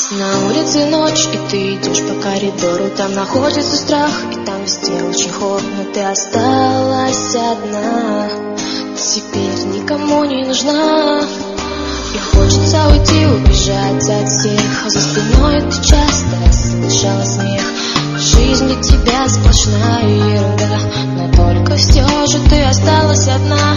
На улице ночь, и ты идешь по коридору. Там находится страх, и там везде очень холодно. Ты осталась одна, теперь никому не нужна. И хочется уйти, убежать от всех, а за спиной ты часто слышала смех. Жизнь для тебя сплошная ерунда, но только все же ты осталась одна.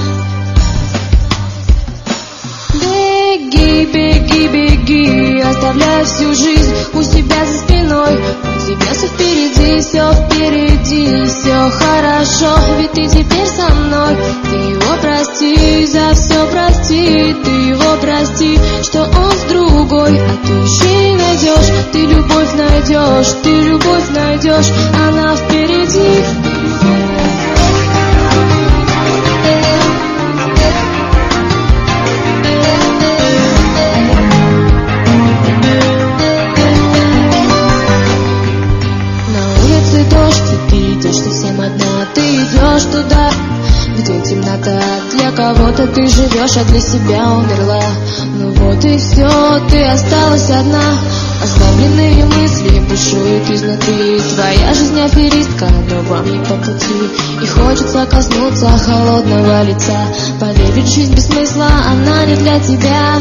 Беги, беги, беги, оставляя всю жизнь у себя за спиной. У тебя все впереди, все хорошо, ведь ты теперь со мной. Ты его прости, за все прости, ты его прости, что он с другой, а ты еще найдешь, ты любовь найдешь, она впереди. Дождь, и ты идешь совсем одна, ты идешь туда, где темнота. Для кого-то ты живешь, а для себя умерла. Ну вот и все, ты осталась одна. Оставленные мысли бушуют изнутри. Твоя жизнь аферистка, но вам не по пути. И хочется коснуться холодного лица. Поверить, жизнь без смысла, она не для тебя.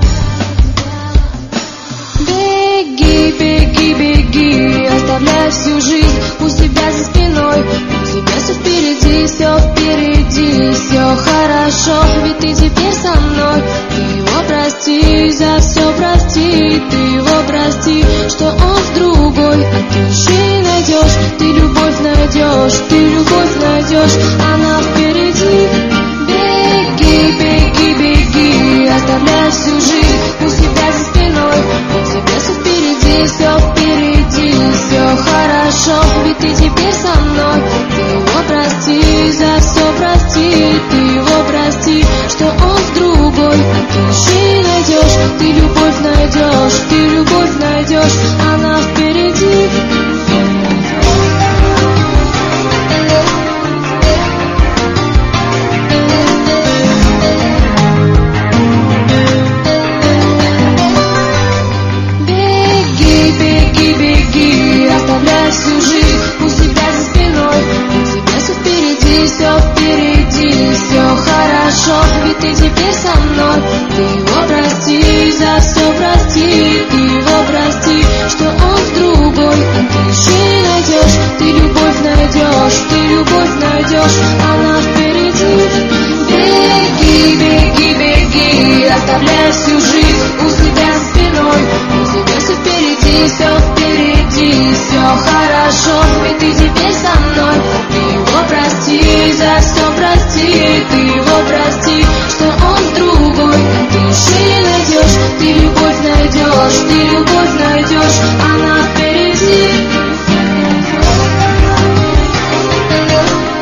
Беги, беги, беги, оставляя всю жизнь у себя за спиной. У тебя все впереди, все хорошо, ведь ты теперь со мной. Ты его прости, за все прости, ты его прости, что он с другой, а ты еще найдешь, ты любовь найдешь, она впереди. Беги, беги, беги, оставляя всю жизнь у себя за спиной. У тебя все впереди, все хорошо, ведь ты теперь со мной. Ты его прости, за все прости, ты его прости, что он с другой, а ты еще найдешь, ты любовь найдешь, она впереди. Оставляя всю жизнь у себя за спиной. У тебя все впереди, все хорошо, ведь ты теперь со мной. Ты его прости, за все прости, ты его прости, что он с другой, а ты еще найдешь, ты любовь найдешь, она впереди. Беги, беги, беги, оставляя всю жизнь у себя за спиной. У тебя все впереди, все хорошо, ведь ты теперь со мной. Ты его прости, за все прости, ты его прости, что он с другой, а ты еще найдешь, ты любовь найдешь,